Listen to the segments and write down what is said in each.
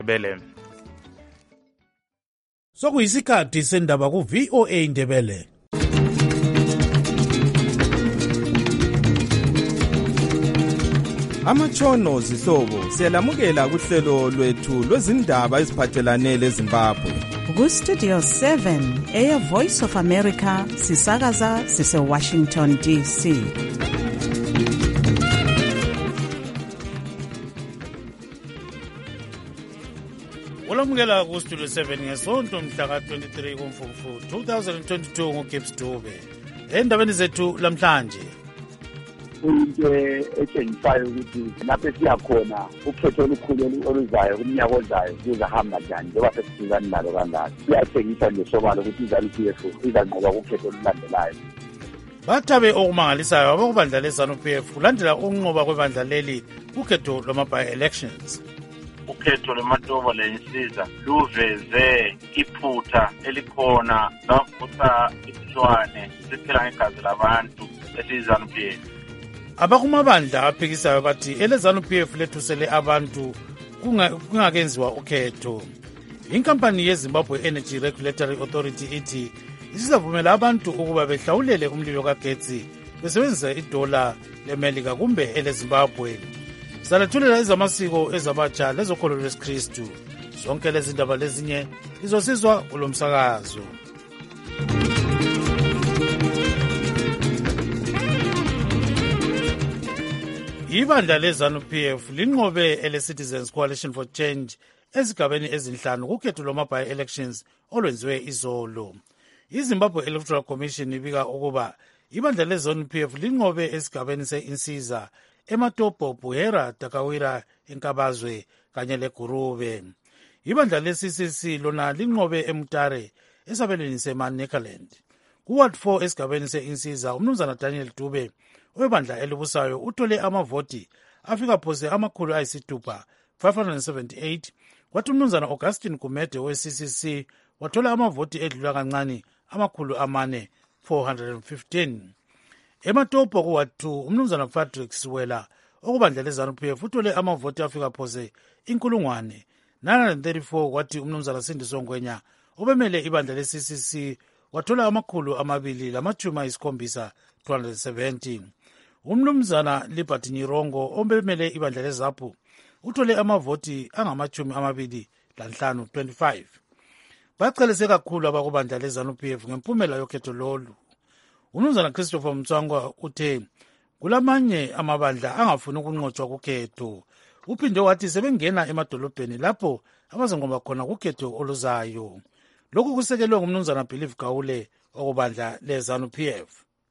Ndebele. Sokuyisikhathi sendaba ku VOA Ndebele. Amatshono zihlobo siyalamukela kuhlelo lwethu lwezindaba eziphathelane leZimbabwe. Ku-Studio 7 Air Voice of America sisakaza sise-Washington DC. Ulamukela ku-Studio 7 ngesonto mhla ka-23 kuMfumfu 2022 nguGibbs Dube. Endabeni zethu lamhlanje. Into etshengisayo ukuthi lapho siyakhona ukhetho olukhulu oluzayo kumnyaka ozayo kuzahamba njani njengoba sesifikani nalo kangaka. Siyatshengisa nje sobala ukuthi iZANU-PF izanqoba kukhetho olulandelayo. Bathabe okumangalisayo abakubandla leZANU-PF kulandela ukunqoba kwebandla leli kukhetho lwama-by-elections. Ukhetho lweMatoba leNsiza luveze iphutha elikhona lavusa isizwane siphila ngegazi labantu esiyiZANU-PF. Abakumabandla aphikisayo bathi eleZANU-PF lethusele abantu kungakenziwa ukhetho. Inkampani yeZimbabwe Energy Regulatory Authority ithi isizavumela abantu ukuba behlawulele umlilo kagetsi besebenzisa idola leMelika kumbe eleZimbabwe. Salethulela ezamasiko ezabatsha lezokholo lwesikristu. Zonke lezi ndaba lezinye izosizwa kulo msakazo. Ibandla leZANU-PF linqobe ele-Citizens Coalition for Change ezigabeni ezinhlanu kukhetho lwama-by-elections olwenziwe izolo. IZimbabwe Electoral Commission ibika ukuba ibandla leZANU-PF linqobe esigabeni se-Insiza, eMatopo, Buhera, Takawira, eNkabazwe kanye leGurube. Ibandla le-CCC lona linqobe eMutare esabelweni seManekaland. Ku-Ward 4 esigabeni se-Insiza umnumzana Daniel Dube webandla elibusayo uthole amavoti afika phose 578, kwathi umnumzana Augustine Gumede we-CCC wathola amavoti edlula kancane 415. Ematopo ku-Ward 2 umnumzana Patrick Siwela okubandla leZANU-PF uthole amavoti afika phose 934, kwathi umnumzana Sindiso Ngwenya obemele ibandla le-CCC wathola 270. Umnumzana Liberty Nyirongo obemele ibandla leZAPU uthole amavoti angama-25. Bacelese kakhulu abakubandla leZANU-PF ngempumela yokhetho lolu. Umnumzana Christopher Mtswangwa uthe kulamanye amabandla angafuni ukunqotshwa kukhetho. Uphinde wathi sebengena emadolobheni lapho abazenqoba khona kukhetho oluzayo. Lokhu kusekelwe ngumnumzana Believe Gawule okubandla leZANU-PF.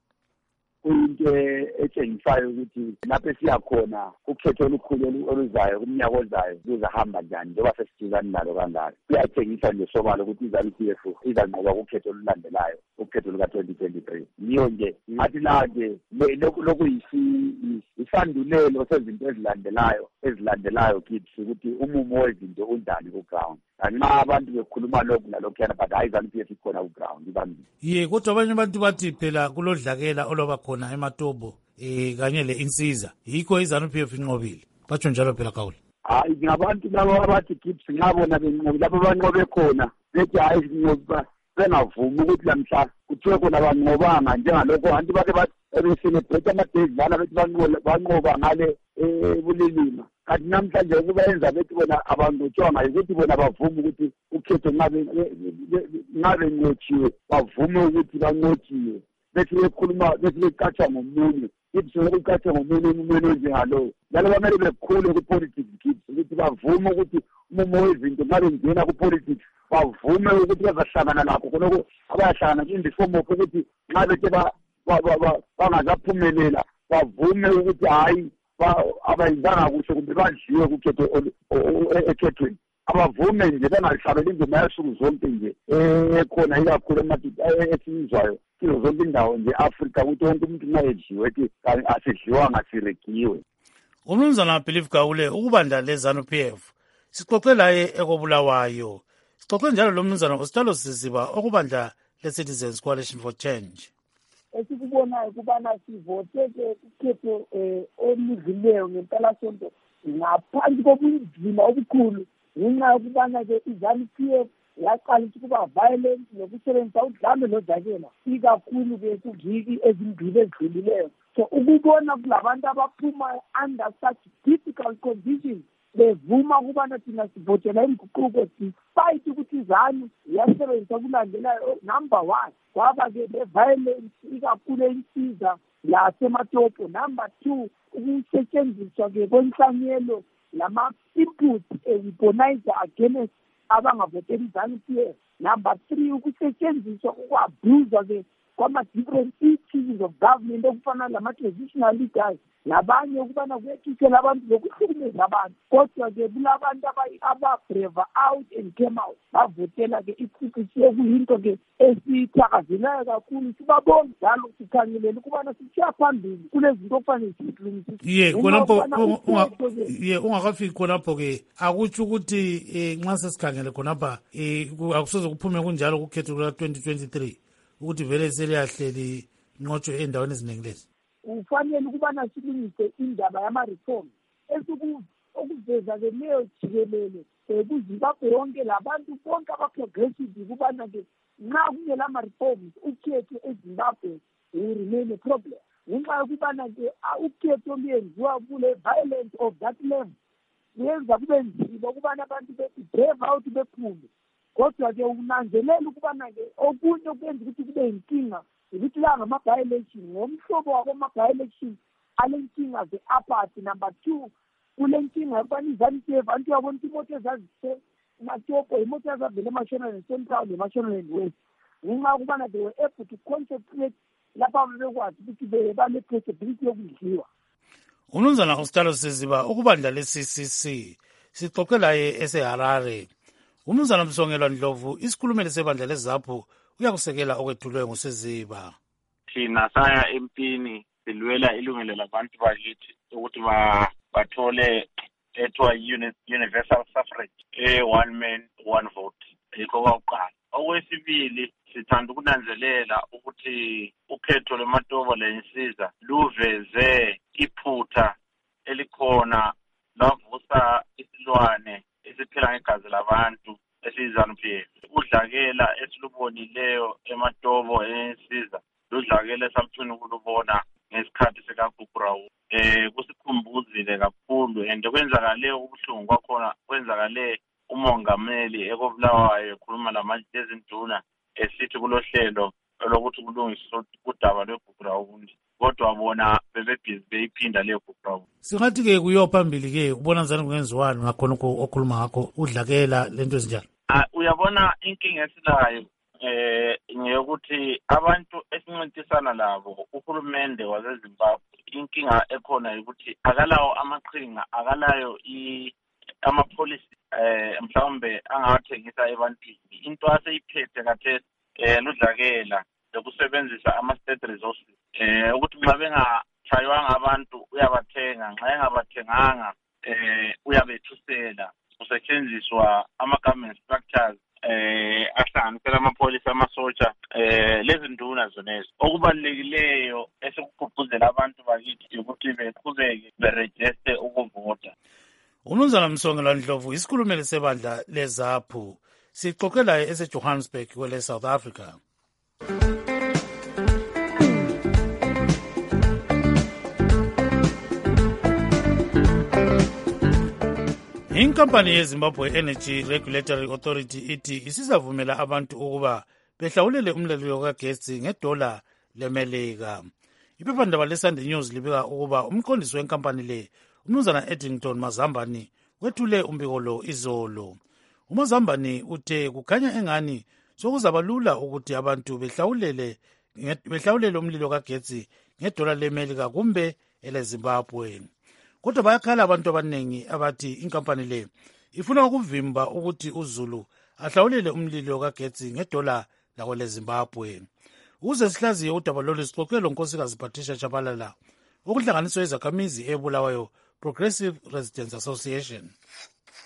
Into etshengisayo ukuthi lapho siyakhona ukhetho olukhulu oluzayo kumnyaka ozayo kuzahamba njani njengoba sesifikani nalo kangaka. Kuyatshengisa nje sobala ukuthi iZANU-PF izanqoba kukhetho olulandelayo, ukhetho luka-2023. Yiyo nje ngathi la-ke lokhu isandulelo sezinto ezilandelayo kithi ukuthi umumo wezinto unjani ku-ground. Nxa abantu bekhuluma lokhu nalokhuyana but hayi iZANU-PF ikhona ku-ground ibambile. Ye, kodwa abanye abantu bathi phela kulodlakela olwaba khona eMatobo kanye le-Insiza yikho iZANU-PF inqobile. Batsho njalo phela Gawule. Hayi ngabantu laba abathi Gibbs ngabona benqobi lapho banqobe khona bethi hayi sinqoba bengavumi ukuthi lamhla kuthiwe khona banqobanga njengalokho abantu bake becelebrate ama-days lana bethi banqoba ngale ebulilima. Kanti namhlanje ukuba yenza bethi bona abanqotshwanga ukuthi bona bavuma ukuthi ukhetho ngabe nqotshiwe, bavume ukuthi banqotshiwe. Bethi bekhuluma bethi beqatshwa ngomunye Gibbs ukuqatshwa ngomunye onjengalowo. Njalo bamele bekhule ku-politics Gibbs ukuthi bavume ukuthi umumo wezinto ngabe ngena ku-politics, bavume ukuthi bazahlangana lakho khonoko abayahlangana in the form of ukuthi nxa bethe bangazaphumelela bavume ukuthi hhayi abayizanga kuhle kumbe badliwe kukhetho ekhethweni. Abavume nje bengahlabeli indima yasuku zonke nje ekhona ikakhulu esiyizwayo kizo zonke indawo nje Afrika ukuthi wonke umuntu nxa edliwe ethi asedliwanga siregiwe. Umnumzana Believe Gawule ukubandla leZANU-PF sixoxe laye ekobulawayo. Sixoxe njalo lo mnumzana uSitalo Siziba okubandla le-Citizens Coalition for Change. Esikubonayo kubana sivoteke ukhetho oluzileyo ngempelasonto ngaphansi kobunzima obukhulu ngenxa yokubana-ke i-ZANU-PF yaqala ukuba violent nokusebenzisa udlame lodakela ikakhulu-ke kuviki ezimbili ezidlulileyo. So ukubona kulabantu abaphuma under such difficult conditions bevuma ukubana thina sivotela imiguquko despite ukuthi iZANU yasebenzisa kulandelayo. Number one, kwaba-ke le-violence ikakhulu eyinsiza yasematopo. Number two, ukusetshenziswa-ke kwenhlanyelo lama-input weaponizer against abangavoteli iZANU-PF. Number three, ukusetshenziswa ukwa-abuswa-ke kwama-different institutions of government okufana lama-transitional leaders nabanye ukubana kuyethusela abantu lokuhlukumeza abantu. Kodwa-ke kulabantu ababreva out and came out bavotela-ke i-CCC okuyinto-ke esithakazelayo kakhulu. Sibabonga njalo sikhangelele ukubana sishiya phambili kulezinto okufanele sizilungisise. Ungakafiki khonapho-ke akutsho ukuthi nxa sesikhangele khonapha akusoze kuphume kunjalo kukhetho luka-2023 ukuthi vele seliyahleli nqotshwe endaweni eziningi lezi. Ufanele ukubana silungise indaba yama-reform okuveza-ke leyo jikelele kuZimbabwe yonke labantu bonke aba-progressive ukubana-ke nxa kungela ma-reforms ukhetho eZimbabwe will remain a problem. Ngenxa yokubana-ke ukhetho luyenziwa kule violence of that level luyenza kube nzima ukubana abantu be-brave out bephume. Kodwa-ke unanzelela ukubana-ke okunye okwenza ukuthi kube yinkinga ukuthi la ngama-by-election ngomhlobo wama-by-election alenkinga ze-apathy. Number two, kule nkinga yokubana iZANU-PF abantu uyabona ukuthi imoto ezazise matopo imoto ezavele eMashonaland Central neMashonaland West ngenxa yokubana they were able to concentrate lapha bebekwazi ukuthi bane-possibility yokudliwa. Umnumzana uStalo Siziba ukubandla le-CCC sixoxe laye eseHarare. Umnumzana Msongelwa Ndlovu isikhulumeli sebandla leZAPU uyakusekela okwethulwe nguSiziba. Thina saya empini silwela ilungelo labantu bakithi ukuthi bathole ethiwa universal suffrage, one man one vote. Yikho kwakuqala. Okwesibili sithanda ukunanzelela ukuthi ukhetho lwematobo lensiza luveze iphutha elikhona lavusa isilwane esiphila ngegazi labantu esiyiZANU-PF. Udlakela esilubonileyo ematobo ensiza ludlakela esamthuni ukulubona ngesikhathi sikaGubrawu. Kusikhumbuzile kakhulu and kwenzakale ubuhlungu kwakhona kwenzakale umongameli ekobulawayo ekhuluma lamazinduna esithi kulohlelo lokuthi kulungiswe udaba lweGubrawu kodwa bona bebebhizi beyiphinda leyo Gubrawu. Singathi-ke kuyophambili-ke ubona njani kungenziwani ngakhona okhuluma ngakho udlakela lento ezinjalo? Uyabona inkinga esilayo ngeyokuthi abantu esincintisana labo uhulumende waseZimbabwe inkinga ekhona ukuthi akalawo amaqhinga akalayo amapolicy mhlawumbe angawathengisa ebantwini. Into aseyiphethe khathesi ludlakela lokusebenzisa ama-state resources ukuthi nxa bengatshaywanga abantu uyabathenga, nxa engabathenganga uyabethusela. Kusetshenziswa ama-government structures ahlanganisela amapholisa amasotsha lezi nduna zonezo. Okubalulekileyo esikugqugquzela abantu bakithi ukuthi beqhubeke berejiste ukuvota. Umnumzana Msongelwa Ndlovu isikhulumeli sebandla leZAPU sixoxe laye eseJohannesburg kwele South Africa. Inkampani yeZimbabwe Energy Regulatory Authority ithi isizavumela abantu ukuba behlawulele umlilo kagesi ngedola leMelika. Iphephandaba leSunday News libika ukuba umqondisi wenkampani le umnumzana Eddington Mazambani wethule umbiko lo izolo. uMazambani uthe kukhanya engani sokuzaba lula ukuthi abantu behlawulele umlilo kagesi ngedola leMelika kumbe eleZimbabwe. Kodwa bayakhala abantu abaningi abathi inkampani le ifuna ukuvimba ukuthi uZulu ahlawulele umlilo kagesi ngedola lako leZimbabwe. Ukuze sihlaziye udaba lolu sixoxe lonkosikazi Patricia Chabalala okuhlanganiswa izakhamizi eBulawayo Progressive Residents Association.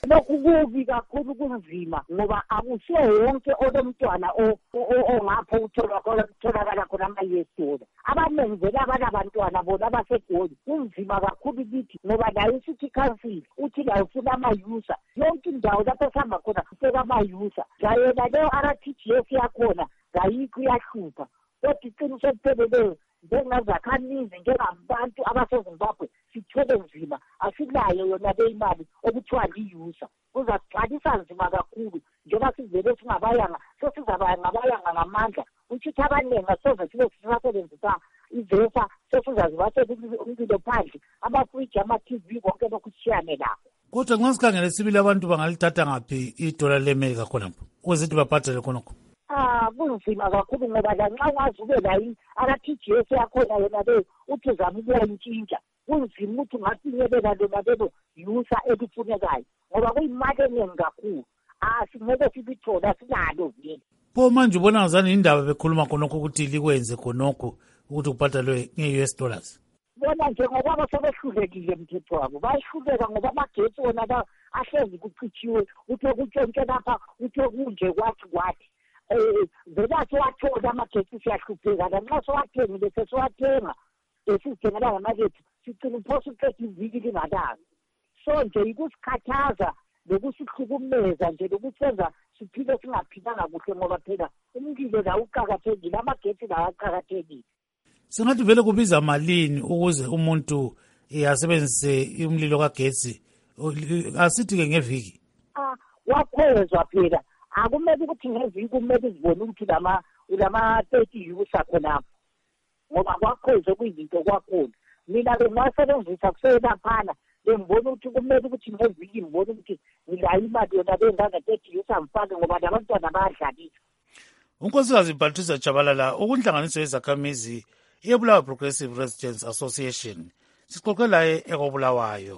lokhu kubi kakhulu kunzima ngoba akusiyo wonke olomntwana ongapho utholakala khona ama-US$. Abaningi vele abanabantwana bona abaseGoli kunzima kakhulu kithi ngoba nayo i-City Council uthi layo funa ama-user. Yonke indawo lapho esihamba khona kufika ama-user. Ngayena leyo RTGS yakhona ngayikho iyahlupha. Kodwa iqiniso elipheleleyo njengazakhamizi njengabantu abaseZimbabwe sithwele nzima asilayo yona le imali okuthiwa li-user. Kuzasixhalisa nzima kakhulu njengoba sivele singabayanga sesizaba ngabayanga ngamandla ukuthi abaningi asoze sibe sisasebenzisa ivesa sesizazibasela umlilo phandle amafriji ama-TV konke lokhu sishiyane lakho. Kodwa nxa sikhangele sibili abantu bangalithatha ngaphi idola le-America khonapho ukuze ukuthi babhadale khonokho? Kunzima kakhulu ngoba lanxa ungazi ube layo RTGS yakhona yona leyo uthi uzama ukuyayintshintsha kunzima ukuthi ungafinyelela lona lelo user elifunekayo ngoba kuyimali eningi kakhulu. Singeke sibithola sinalo vele. Pho manje ubona ngazani indaba bekhuluma khonokho ukuthi likwenze khonokho ukuthi kubhadalwe nge-US$? Bona nje ngoba sebehlulekile mthetho wabo bayihluleka ngoba amagetsi wona ahlezi kucitshiwe uthe kutshontshe lapha uthe kunje kwathi vele siwathola amagetsi siyahlupheka lanxa siwathengile sesiwathenga sizithengela ngamakethu sigcina uphosa uqeda iviki lingalanga. So nje ikusikhathaza lokusihlukumeza nje lokusenza siphile singaphilanga kuhle ngoba phela umlilo la uqakathekile amagetsi la aqakathekile. Singathi vele kubiza malini ukuze umuntu asebenzise umlilo kagetsi asithi-ke ngeviki? Wakhwezwa phela akumele ukuthi ngeviki kumele uzibone ukuthi ulama-30 user khonapho ngoba kwakhwezwe kuyizinto kwakhona. Mina bengasebenzisa kuselaphana bengibona ukuthi kumele ukuthi ngeviki ngibone ukuthi ngilayo imali yona bengange-30 user ngifake ngoba labantwana bayadlalisa. uNkosikazi Patricia Chabalala ukunhlanganiso yezakhamizi yeBulawayo Progressive Residents Association sixoxe laye ekobulawayo.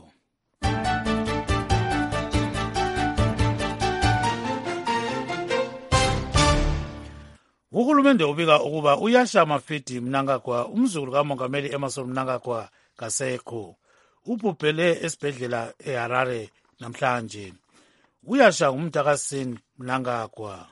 Uhulumende ubika ukuba uYasha Mafidi Mnangagwa umzukulu kaMongameli Emmerson Mnangagwa kasekho ubhubhele esibhedlela eHarare namhlanje. uYasha ngumntakaSin Mnangagwa.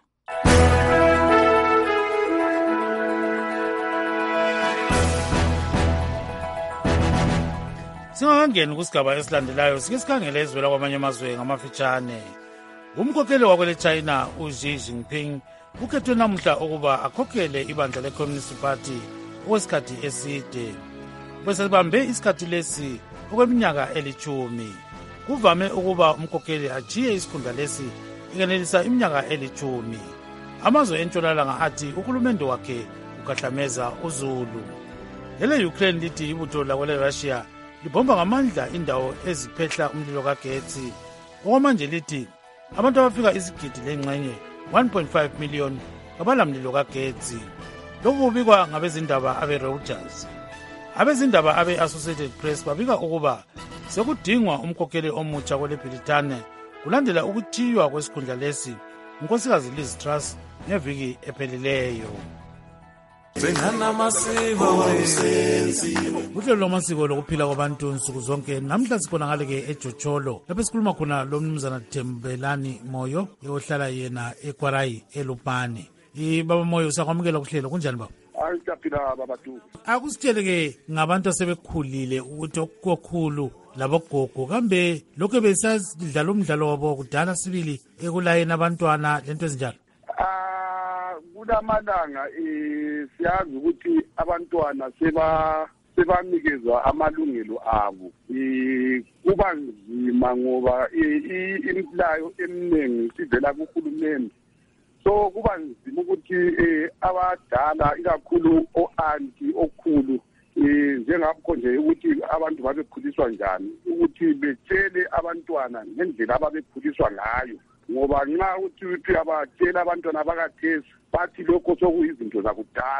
Singakangeni kusigaba esilandelayo sike sikhangele ezivela kwamanye amazwe ngamafitshane. Umkhokheli wakwele China uXi Jinping ukhethwe namuhla ukuba akhokhele ibandla le-Communist Party okwesikhathi eside. Besebambe isikhathi lesi okweminyaka 10. Kuvame ukuba umkhokheli ajiye isikhundla lesi ikenelisa iminyaka 10. Amazwe entshonalanga athi uhulumende wakhe ukahlameza uzulu. Ele-Ukraine lithi ibutho lakwele Russia libomba ngamandla indawo eziphehla umlilo kagetsi. Okwamanje lithi abantu abafika izigidi lengxenye 1.5 million abalamlilo kagetsi. Lokhu kubikwa ngabezindaba abe-Reuters. Abezindaba abe-Associated Press babika ukuba sekudingwa umkhokheli omutsha kwele Britane kulandela ukuthiywa kwesikhundla lesi unkosikazi Liz Truss ngeviki ephelileyo. Uhlelo lwamasiko lokuphila kwabantu nsuku zonke namhla sikhona ngale-ke eJoJolo lapho esikhuluma khona lo mnumzana Thembelani Moyo ohlala yena eKwarayi eLupane. Baba Moyo usakwamukela kuhlelo kunjani baba? Siyaphila baba tu. Akusitshele-ke ngabantu asebekhulile ukuthi okukhulu labogogo kambe lokho besadlala umdlalo wabo kudala sibili ekulayeni abantwana lento ezinjalo. Kulamalanga siyazi ukuthi abantwana sebanikezwa amalungelo abo. Kuba nzima ngoba imilayo eminingi sivela kuhulumeni. So kuba nzima ukuthi abadala ikakhulu o-anti okhulu njengapho nje ukuthi abantu babekhuliswa njani ukuthi betshele abantwana ngendlela ababekhuliswa ngayo ngoba nxa uthi abatshela abantwana bakathesi bathi lokho sokuyizinto zakudala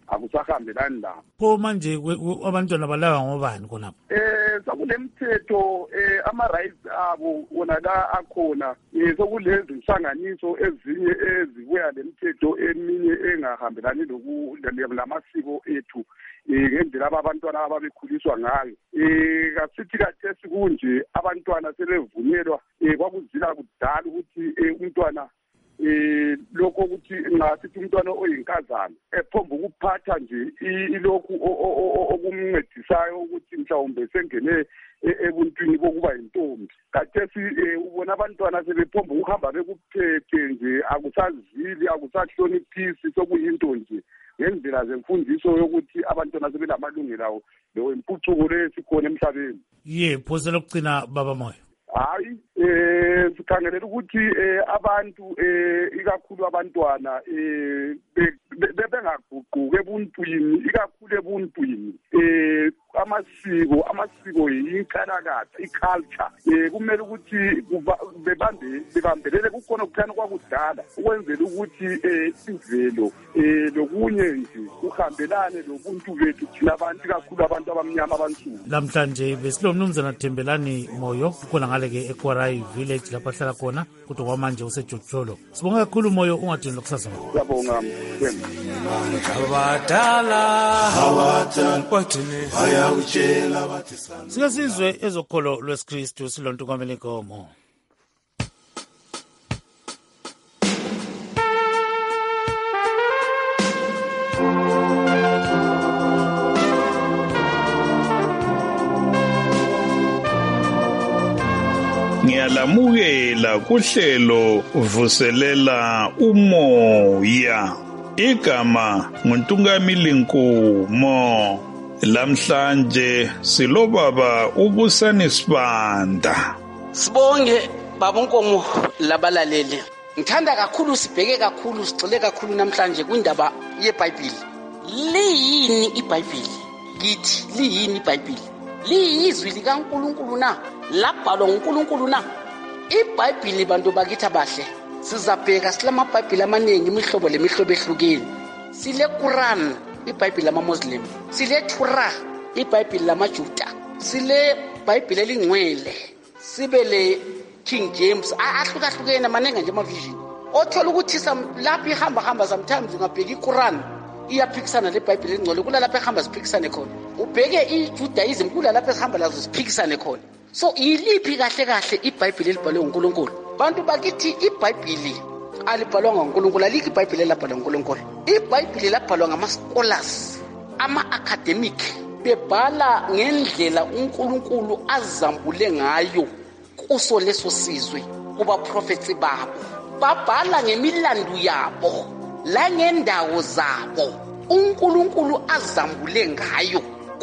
akusahambelani labo. Pho manje abantwana balawa ngobani khonapho? Sokulemthetho ama-rights abo wona la akhona, sokulezi nhlanganiso ezinye ezibuya lemthetho eminye engahambelani lamasiko ethu ngendlela abantwana ababekhuliswa ngayo. Kasithi kathesi kunje abantwana sebevunyelwa kwakuzila kudala ukuthi umntwana lokho ukuthi ngasithi umntwana oyinkazana ephomba ukuphatha nje ilokhu okumncedisayo ukuthi mhlawumbe sengene ebuntwini bokuba yintombi. Kathesi ubona abantwana sebephomba ukuhamba bekuphethe nje, akusazili, akusahloniphisi, sokuyinto nje ngendlela zemfundiso yokuthi abantwana sebelamalungelo awo leyo impucuko lesikhona emhlabeni. Yebo, selokugcina baba Moyo. Hayi, sikhangelela ukuthi abantu ikakhulu abantwana bengaguquki ebuntwini, ikakhulu ebuntwini. Amasiko yinkalakatha, iculture. Kumele ukuthi bebambelele kukhona okuthana kwakudala ukwenzela ukuthi imvelo lokunye nje kuhambelane lobuntu bethu thina abantu, ikakhulu abantu abamnyama abansundu. Namhlanje besilomnumzana Thembelani Moyo kukhona ngale ke eKwarai village lapha hlala khona, kodwa kwamanje useJojolo. Sibonga kakhulu Moyo, ungadini lokusasa. Siyabonga Themba. Sike sizwe ezokholo lwesikristu silonto kwamele inkomo. Ngiyalamukela kuhlelo vuselela umoya. Igama nguNtungamili Nkumo. Lamhlanje silobaba uBusani Sibanda. Sibonge baba Nkomo labalaleli. Ngithanda kakhulu sibheke kakhulu sigcile kakhulu namhlanje kwindaba yeBhayibheli. Liyini iBhayibheli? Kithi liyini iBhayibheli? Liyizwi likaNkulunkulu na? Labhalwa nguNkulunkulu na? iBhayibheli bantu bakithi abahle. Sizabheka silamabhayibheli amaningi imihlobo lemihlobo ehlukene. Sile Quran, iBhayibheli lama-Muslim. Sile Torah, iBhayibheli lamaJuda. Sile Bhayibheli elingcwele. Sibe le King James. Ahlukahlukene maningi nje ama-vision. Othola ukuthi lapho ihamba sometimes ungabheka iQuran iyaphikisana leBhayibheli elingcwele, kulalapho ehamba ziphikisane khona. Ubheke iJudaism kulalapho ehamba lazo ziphikisane khona. So iliphi kahle iBhayibheli elibhalwe nguNkulunkulu? Bantu bakithi iBhayibheli alibhalwanga nguNkulunkulu, alikho iBhayibheli elibhalwe nguNkulunkulu. iBhayibheli labhalwa ngama-scholars, ama-academic, bebhala ngendlela uNkulunkulu azambule ngayo kuso leso sizwe kubaprofetsi babo. Babhala ngemilandu yabo la ngendawo zabo uNkulunkulu azambule ngayo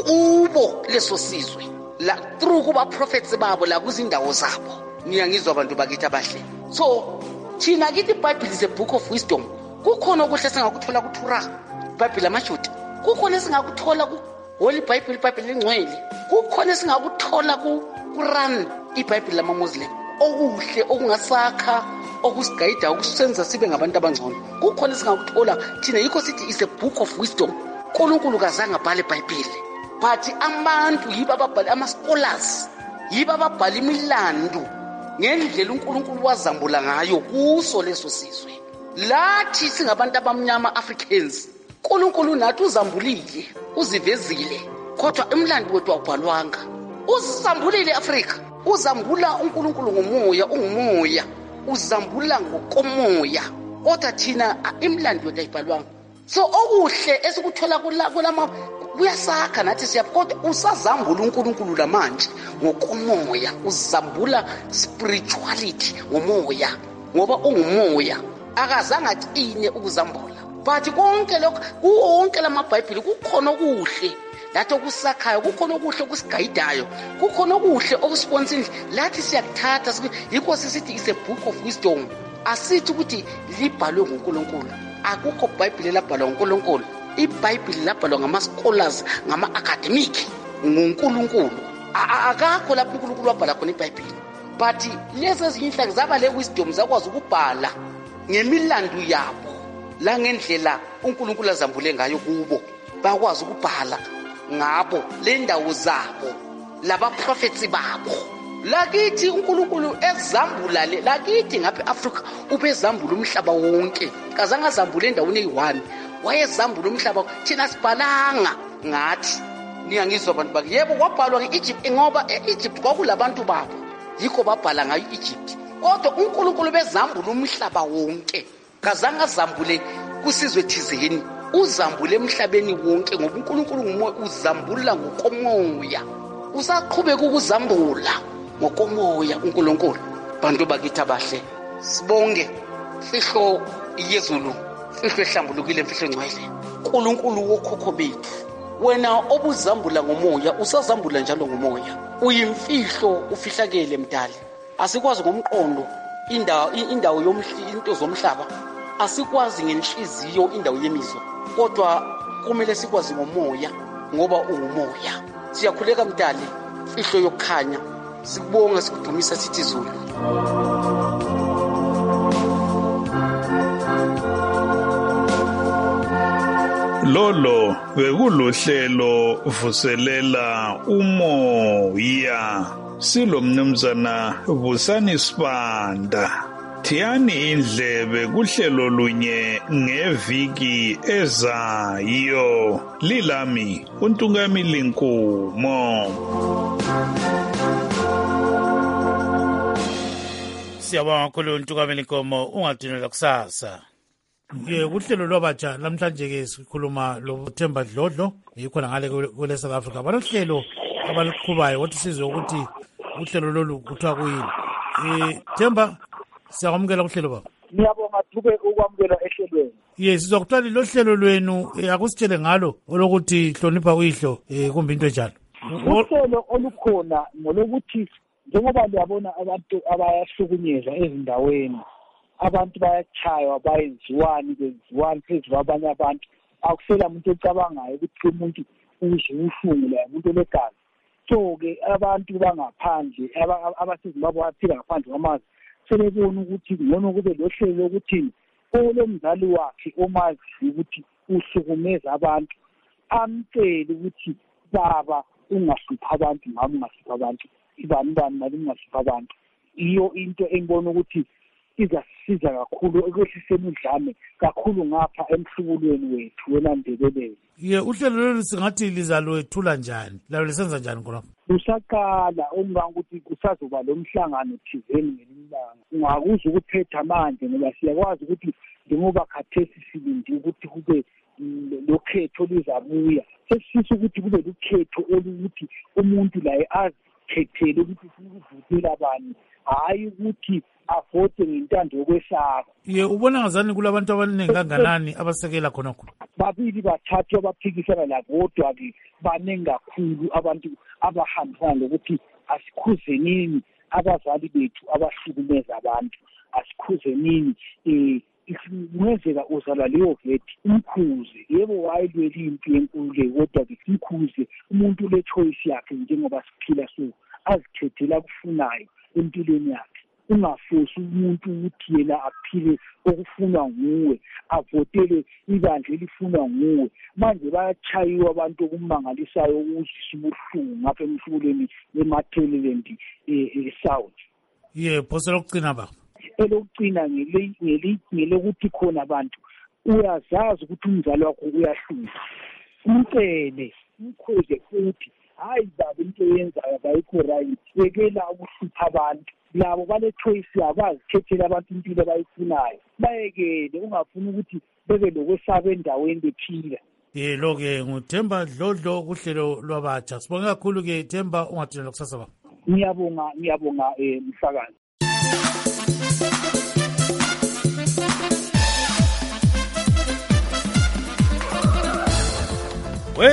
kubo leso sizwe la through kubaprofetsi babo la kuzindawo zabo. Ngiyangizwa abantu bakithi abahle. So thina kithi iBhayibheli is a book of wisdom. Kukhona okuhle singakuthola kuTorah, iBhayibheli lamaJuda. Kukhona singakuthola kuHoly Bible, iBhayibheli elingcwele. Kukhona singakuthola kuQuran, iBhayibheli lama-Muslim. Okuhle okungasakha, okusigayida, okusenza sibe ngabantu abangcono. Kukhona singakuthola thina, yikho sithi is a book of wisdom. uNkulunkulu kazange abhale iBhayibheli, but abantu yibo ababhale, ama-scholars yibo ababhale imilandu ngendlela uNkulunkulu wazambula ngayo kuso leso sizwe. Lathi singabantu abamnyama Africans, uNkulunkulu nathi uzambulile, uzivezile, kodwa umlando wethu awubhalwanga. Uzambulile Africa, uzambula uNkulunkulu ngomoya, ungumoya, uzambula ngokomoya, kodwa thina imlando wethu ayibhalwanga. So okuhle esikuthola kulama kuyasakha nathi siyaphoda, usazambula uNkulunkulu lamanje ngokomoya, uzambula spirituality ngomoya, ngoba ungumoya akazange aqine ukuzambula. But konke lokho, wonke lamabhayibheli kukhona okuhle lathi okusakhayo, kukhona okuhle okusigayidayo, kukhona okuhle okusponsive lathi siyakuthatha. Yikho sisithi is a book of wisdom. Asithi ukuthi libhalwe nguNkulunkulu. Akukho iBhayibheli labhalwa nguNkulunkulu. iBhayibheli labhalwa ngama-scholars, ngama-academic, nguNkulunkulu. Akakho lapho uNkulunkulu wabhala khona iBhayibheli. But lezi ezinye inhlaka zaba le wisdom zakwazi ukubhala ngemilandu yabo la ngendlela uNkulunkulu azambule ngayo kubo bakwazi ukubhala ngabo le ndawo zabo laba prophets babo. Lakithi uNkulunkulu ezambula le lakithi ngapha eAfrika ubezambula umhlaba wonke kazange azambule endaweni eyi1 wayezambula umhlaba thina sibhalanga ngathi niyangizwa abantu baki yebo kwabhalwa ngeEgypt ngoba eEgypt kwakulabantu babo yikho babhala ngayo iEgypt kodwa uNkulunkulu bezambula umhlaba wonke kazange azambule kusizwe thizeni uzambule emhlabeni wonke ngoba uNkulunkulu ngumoya uzambula ngokomoya usaqhubeka ukuzambula ngokomoya uNkulunkulu. Bantu bakithi abahle sibonge fihlo iYezulu fihlo ehlambulukile mfihlo engcwele uNkulunkulu wokhokho bethu wena obuzambula ngomoya usazambula njalo ngomoya uyimfihlo ufihlakele mdali asikwazi ngomqondo indawo into zomhlaba asikwazi ngenhliziyo indawo yemizwa kodwa kumele sikwazi ngomoya ngoba ungumoya. Siyakhuleka mdali fihlo yokukhanya sikubonga sikudumisa sithi Zulu. Lolo bekuluhlelo vuselela umoya silomnumzana Busani Sibanda. Thiyani indlebe kuhlelo lunye ngeviki ezayo. Lilami uNtungamili Nkumo. Siyabonga kakhulu uNtungamili Nkumo, ungadinela kusasa. Kuhlelo lwabatsha namhlanje ke sikhuluma loThemba Dlodlo yikhona ngale kule South Africa. Balohlelo abaluqhubayo wathi sizwe ukuthi uhlelo lolu kuthiwa kuyini. Themba siyamukela kuhlelo baba. Ngiyabonga Dube ukwamukela ehlelweni. Sizokuqala lo hlelo lwenu akusitshele ngalo olokuthi hlonipha uyihlo kumbe into enjalo. Uhlelo olukhona ngolokuthi njengoba liyabona abantu abayahlukunyezwa ezindaweni abantu bayachaywa bayenziwani phezu kwabanye abantu akusela umuntu ocabangayo ukuthi umuntu uzuhlungu la umuntu olegazi. So-ke abantu bangaphandle abasezimbabwe abaphila ngaphandle kwamazwe sebebona ukuthi ngcono kube lohlelo lokuthi olomzali wakhe omazi ukuthi uhlukumeza abantu amtshele ukuthi baba ungahlupha abantu ngami ungahlupha abantu ibani mali ungahlupha abantu. Iyo into engibona ukuthi izasiza kakhulu ekwehliseni udlame kakhulu ngapha emhlukulweni wethu welandebelele. Uhlelo lolu singathi lizalwethula njani lalo lisenza njani khona? Kusaqala ukuthi kusazoba lo mhlangano thizeni ngelilanga ungakuzwa ukuphetha manje ngoba siyakwazi ukuthi njengoba khathesi silindi ukuthi kube lokhetho lizabuya sesifisa ukuthi kube lukhetho olukuthi umuntu laye azikhethele ukuthi ufuna ukuvotela bani hayi ukuthi avote ngentando yokwesaba. Ubona ngazani kulabantu abaningi kanganani abasekela khonokho? Babili bathathu abaphikisana labo kodwa-ke baningi kakhulu abantu abahambisana lokuthi asikhuzenini abazali bethu abahlukumeza abantu asikhuzenini kungenzeka uzalwa leyo veti umkhuze yebo wayilwela impi yenkulu le kodwa-ke umkhuze umuntu le-choice yakhe njengoba siphila so azikhethela akufunayo empilweni yakhe. Ungafosi umuntu ukuthi yena aphile okufunwa nguwe avotele ibandla elifunwa nguwe. Manje bayachayiwa abantu okumangalisayo ukuzisa ubuhlungu ngapha emhlulweni eMatheleland eSouth. Phosela ukucina baba. Elokugcina ngelokuthi khona abantu uyazazi ukuthi umzali wakho uyahlupha umcele umkhuze futhi hayi baba into yenzayo bayikho right yekela ukuhlupha abantu labo bale-choice yabo bazikhethela abantu impilo abayifunayo bayekele ungafuni ukuthi bebe lokwesaba endaweni bephila. Lo-ke nguThemba Dlodlo kuhlelo lwabatsha. Sibonge kakhulu-ke Themba, ungadinela kusasa baba. Ngiyabonga Mhlakazi.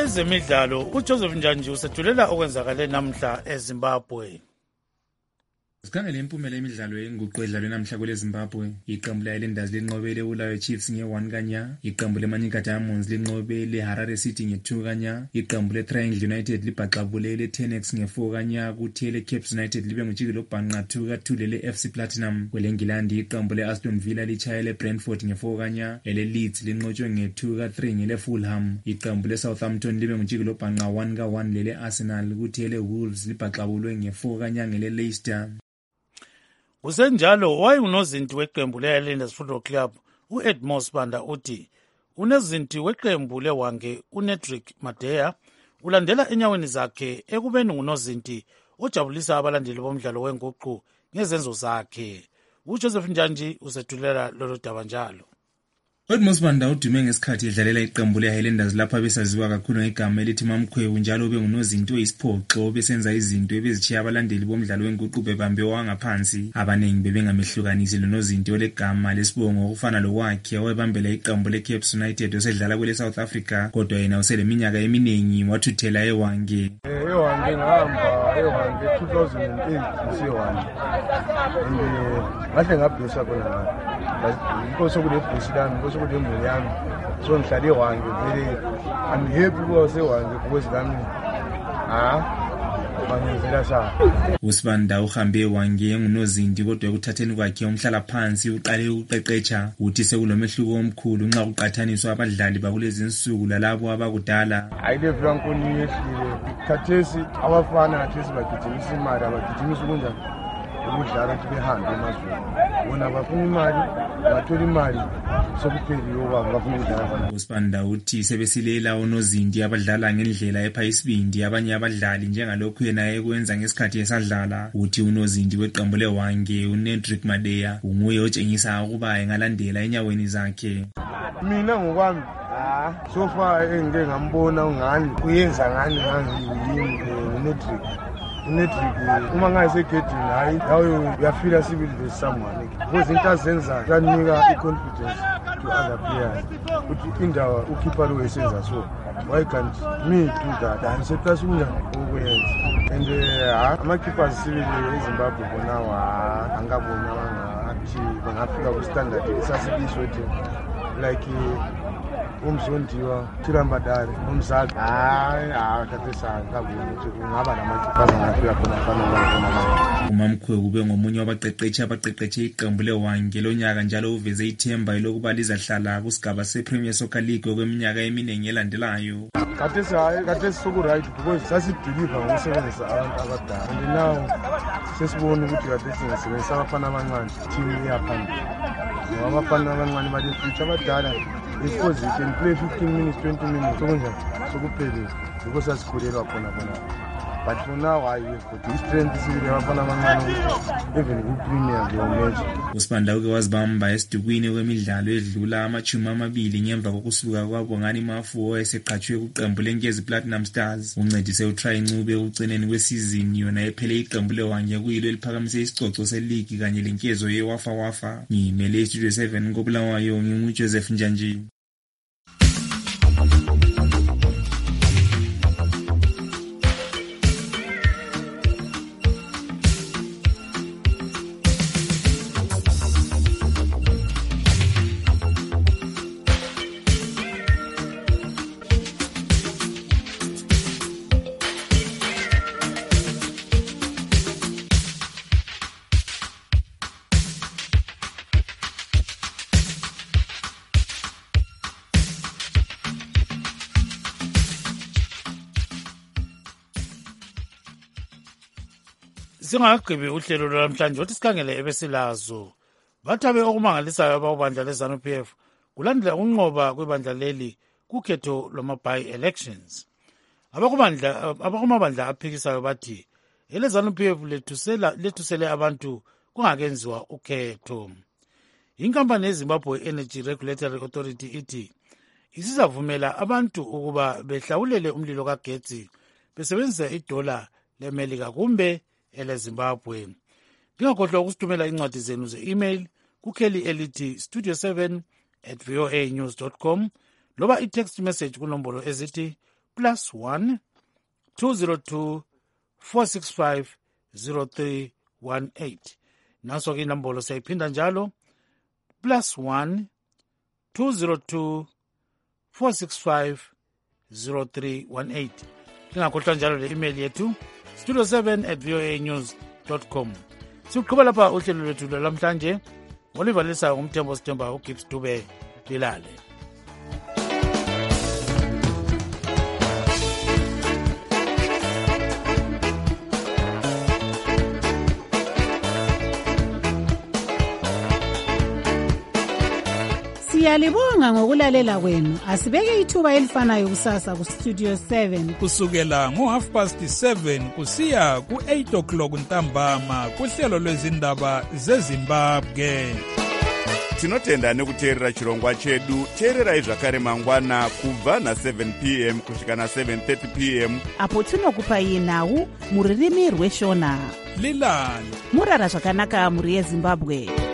Wezemidlalo uJoseph Njanji usethulela okwenzakale namhla eZimbabwe. Sikhangele impumela emidlalo yenguqu edlalwe namhla kwele Zimbabwe. Iqembu le-Highlanders linqobele uBulawayo Chiefs nge-1 kanya. Iqembu le-Manica Diamonds linqobele Harare City nge-2 kanya. Iqembu le-Triangle United libhaqabule le-Tenex nge-4 kanya. Kuthi ele-Caps United libe ngujikelo bhanqa 2-2 lele-FC Platinum. Kwele-Ngilandi iqembu le-Aston Villa lichaya le-Brentford nge-4 kanya. Ele-Leeds linqotshwe nge-2-3 ngele-Fulham. Iqembu le-Southampton libe ngujikelo bhanqa 1-1 lele-Arsenal. Kuthi ele-Wolves libhaqabulwe nge-4 kanya ngele-Leicester. Kusenjalo wayengunozinti weqembu le-Highlanders Football Club u-Edmore Sibanda uthi unozinti weqembu lewange uNedrick Madeya ulandela enyaweni zakhe ekubeni ngunozinti ojabulisa abalandeli bomdlalo wenguqu ngezenzo zakhe. uJoseph Njanji usethulela lolu daba njalo. Edmore Sibanda udume ngesikhathi edlalela iqembu le-Highlanders lapha besaziwa kakhulu ngegama elithi Mamkhwebu njalo ubengunozinti oyisiphoqo besenza izinto ebezitshiya abalandeli bomdlalo wenguqu bebambe wangaphansi. Abaningi bebengamehlukanisi lonozinti olegama lesibongo okufana lokwakhe owebambela iqembu le-Caps United osedlala kwele South Africa, kodwa yena useleminyaka eminingi wathuthela ewange. Ewange ngahamba ewange 2008 ngisewange ngahle ngabhesa khona inkosi kulebhusi lami inkosi kulemuli yami so ngihlale ewange vele I'm happy ukuba sewange because lami bangenzela sha. uSibanda uhambe ewange engunozinti kodwa ekuthatheni kwakhe umhlala phansi uqale uqeqetsha uthi sekulomehluko omkhulu nxa kuqathaniswa abadlali bakulezi insuku lalabo abakudala. Ayilevu lankoni yehlile khathesi abafana khathesi bagijimisa imali abagijimisa ukunjani ukudlala ukuthi behambe emazweni bona bafuna imali bathola imali sokuphelile okwabo bafuna ukudlala. uSibanda uthi sebesilela onozinti abadlala ngendlela epha isibindi abanye abadlali njengalokhu yena ekwenza ngesikhathi esadlala. Uthi unozinti weqembu lewange uNedrick Madeya unguye otshengisa ukuba engalandela enyaweni zakhe. Mina ngokwami so far engike ngambona ungani uyenza ngani yini uNedrick uma ngayisegedini hayi yawo uyafila sibili lesomeone because into azenza kanika i-confidence to other players ukuthi indawo ukhipha lo esenza so why can't me do that and seplus unjani ukuyenza and ama-keepers sibili eZimbabwe bona angabona ngathi bangafika ku-standard esasibiso ethi like umzondiwa Thirambadari umzali kungaba namakipa khona. uMamkhwebu ube ngomunye wabaqeqeshi abaqeqeshe iqembu lewange lonyaka njalo uveze ithemba elokuba lizahlala kusigaba se-Premier Soccer League okweminyaka eminingi elandelayo. Khathesi soku-right because sasibhiliva ngokusebenzisa abantu abadala and now sesibona ukuthi khathesi ngisebenzisa abafana abancane team iyaphambili ngoba abafana abancane bale-future abadala because you can play 15 minutes 20 minutes sokunjani sokuphelile because sasikhulelwa khona but for now I got the strength sibili abafana abancane ukuthi even ku-premier leyo match. uSibanda uke wazibamba esidukwini kwemidlalo edlula 20 ngemva kokusuka kwabo ngani Mafu owayeseqhatshwe kuqembu leNkezi Platinum Stars. Uncedise uTry Ncube ekucineni kwesizini yona ephele iqembu lewange kuyilo eliphakamise isicoco seligi kanye lenkezo yewafa. Ngimele iStudio 7 koBulawayo nginguJoseph Njanji. Singagqibi uhlelo lwamhlanje othi sikhangele ebesilazo. Bathabe okumangalisayo abawubandla leZANU-PF kulandela unqoba kwebandla leli kukhetho lwama-by-elections. Abakumabandla aphikisayo bathi eleZANU-PF lethusele abantu kungakenziwa ukhetho. Inkampani yeZimbabwe Energy Regulatory Authority ithi isizavumela abantu ukuba behlawulele umlilo kagetsi besebenzisa idola leMelika kumbe eleZimbabwe. Lingakhohlwa ukusithumela incwadi zenu ze-email kukheli elithi studio7@voanews.com loba i-text message kunombolo ezithi +1 202 465 03 0318. Naso-ke inombolo siyayiphinda njalo, +1 202 465 0318. Lingakhohlwa njalo le-email yethu studio7@voanews.com. Siqhubeka lapha uhlelo lwethu lwamhlanje olivalisayo ngumthembo Sithemba uGibbs Dube lilale. Siyalibonga ngokulalela kwenu. Asibeke ithuba elifanayo kusasa ku Studio 7 kusukela ngo7:30 kusiya ku8 ntambama kuhlelo lwezindaba zeZimbabwe. Tinotenda nekuteerera chirongwa chedu. Teererai zvakare mangwana kubva na7 p.m. kusvika na7:30 p.m. apo tinokupai nhau muririmi rweshona. Lilani murara zvakanaka muri yeZimbabwe.